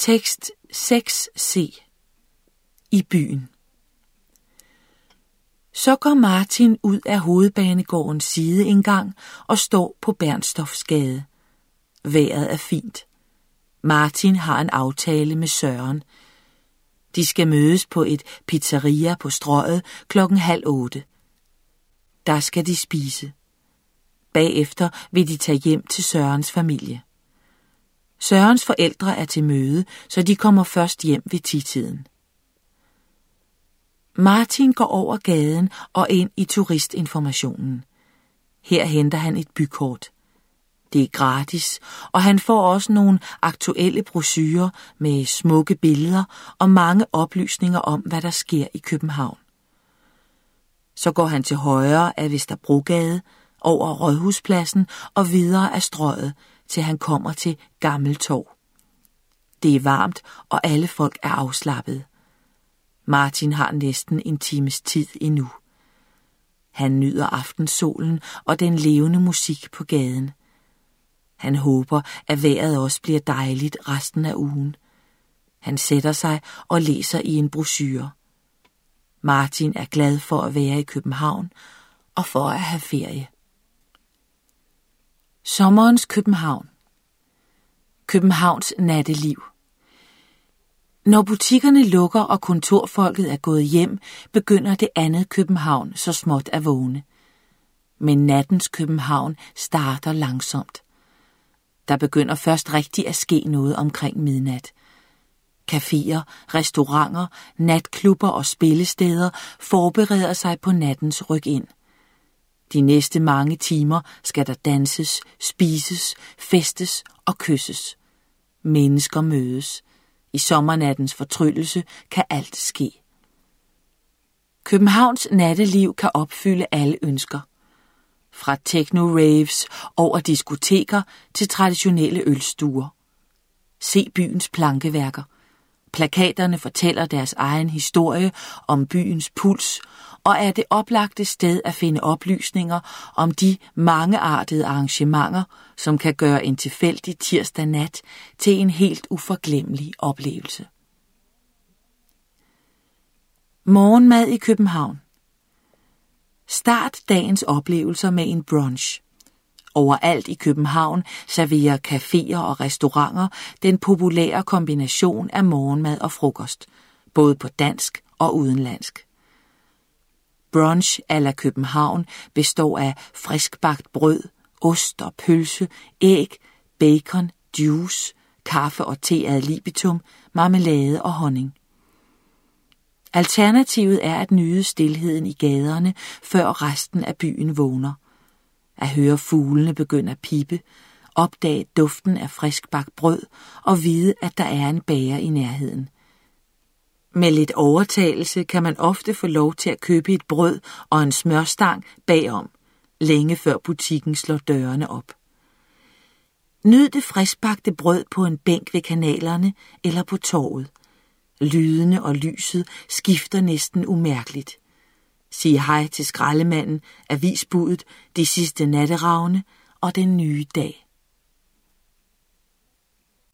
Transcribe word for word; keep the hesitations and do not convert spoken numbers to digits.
Tekst seks c. I byen. Så går Martin ud af Hovedbanegårdens sideindgang og står på Bernstorffsgade. Vejret er fint. Martin har en aftale med Søren. De skal mødes på et pizzeria på Strøget klokken halv otte. Der skal de spise. Bagefter vil de tage hjem til Sørens familie. Sørens forældre er til møde, så de kommer først hjem ved titiden. Martin går over gaden og ind i turistinformationen. Her henter han et bykort. Det er gratis, og han får også nogle aktuelle brochurer med smukke billeder og mange oplysninger om, hvad der sker i København. Så går han til højre af Vesterbrogade, over Rådhuspladsen og videre af Strøget, til han kommer til Gammeltorv. Det er varmt, og alle folk er afslappede. Martin har næsten en times tid endnu. Han nyder aftensolen og den levende musik på gaden. Han håber, at vejret også bliver dejligt resten af ugen. Han sætter sig og læser i en brochure. Martin er glad for at være i København og for at have ferie. Sommerens København. Københavns natteliv. Når butikkerne lukker og kontorfolket er gået hjem, begynder det andet København så småt at vågne. Men nattens København starter langsomt. Der begynder først rigtig at ske noget omkring midnat. Caféer, restauranter, natklubber og spillesteder forbereder sig på nattens ryk ind. De næste mange timer skal der danses, spises, festes og kysses. Mennesker mødes. I sommernattens fortryllelse kan alt ske. Københavns natteliv kan opfylde alle ønsker. Fra techno-raves over diskoteker til traditionelle ølstuer. Se byens plankeværker. Plakaterne fortæller deres egen historie om byens puls, og er det oplagte sted at finde oplysninger om de mangeartede arrangementer, som kan gøre en tilfældig tirsdag nat til en helt uforglemmelig oplevelse. Morgenmad i København. Start dagens oplevelser med en brunch. Overalt i København serverer caféer og restauranter den populære kombination af morgenmad og frokost, både på dansk og udenlandsk. Brunch à la København består af friskbagt brød, ost og pølse, æg, bacon, juice, kaffe og te ad libitum, marmelade og honning. Alternativet er at nyde stilheden i gaderne, før resten af byen vågner. At høre fuglene begynde at pippe, opdage duften af friskbagt brød og vide, at der er en bager i nærheden. Med lidt overtagelse kan man ofte få lov til at købe et brød og en smørstang bagom, længe før butikken slår dørene op. Nyd det friskbagte brød på en bænk ved kanalerne eller på torvet. Lydene og lyset skifter næsten umærkeligt. Sig hej til skraldemanden, avisbuddet, de sidste natteravne og den nye dag.